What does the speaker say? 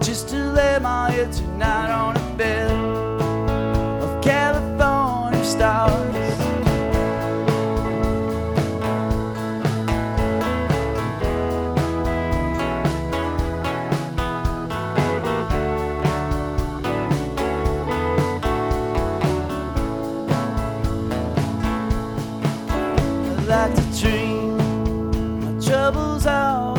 just to lay my head tonight on a bed of California stars. I like to dream my troubles out